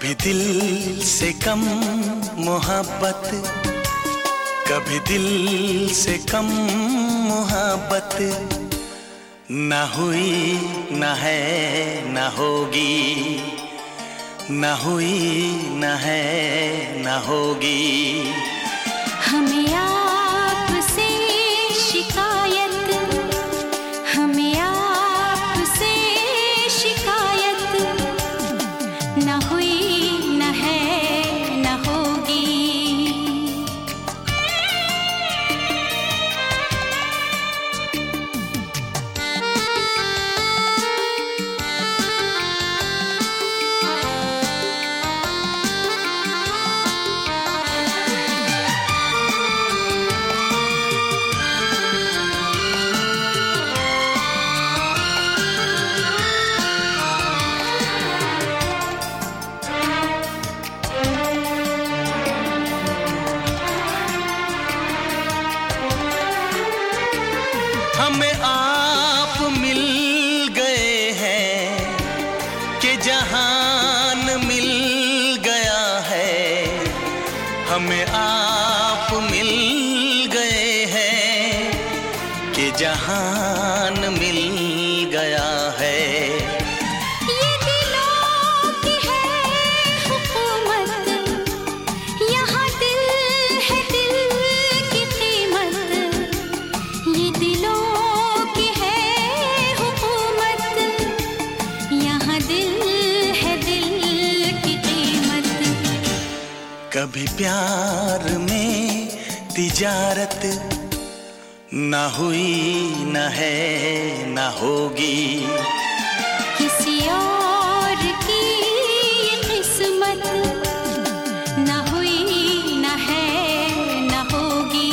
कभी दिल से कम मोहब्बत, कभी दिल से कम मोहब्बत, न हुई न है न होगी, न हुई न है न होगी। हमें आपसे शिकायत, हमें आपसे शिकायत, न हुई न है न होगी। हमें आप मिल गए हैं कि जहान मिल गया है, हमें आप मिल गए हैं कि जहान मिल गया है। ये दिलों की है हुकूमत, यहाँ दिल है दिल की कीमत। ये दिलों कभी प्यार में तिजारत, न हुई न है न होगी। किसी और की किस्मत, न हुई न है न होगी।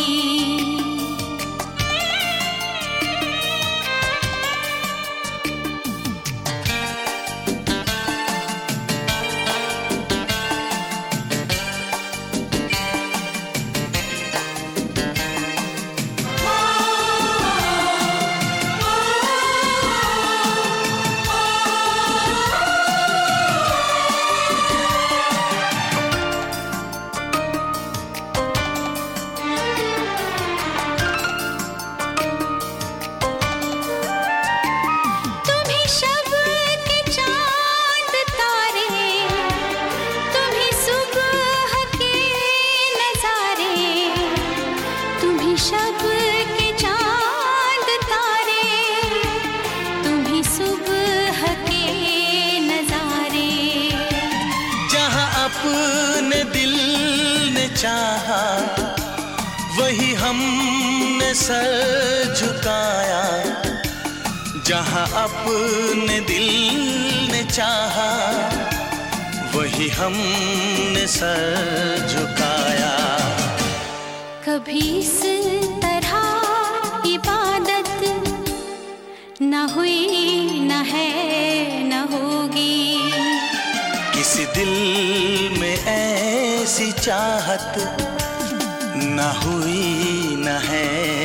शब के चांद तारे, तुम्ही सुबह के नजारे। जहाँ अपने दिल ने चाहा वही हमने सर झुकाया, जहाँ अपने दिल ने चाहा वही हमने सर झुकाया। कभी इस तरह इबादत न हुई न है न होगी। किसी दिल में ऐसी चाहत न हुई न है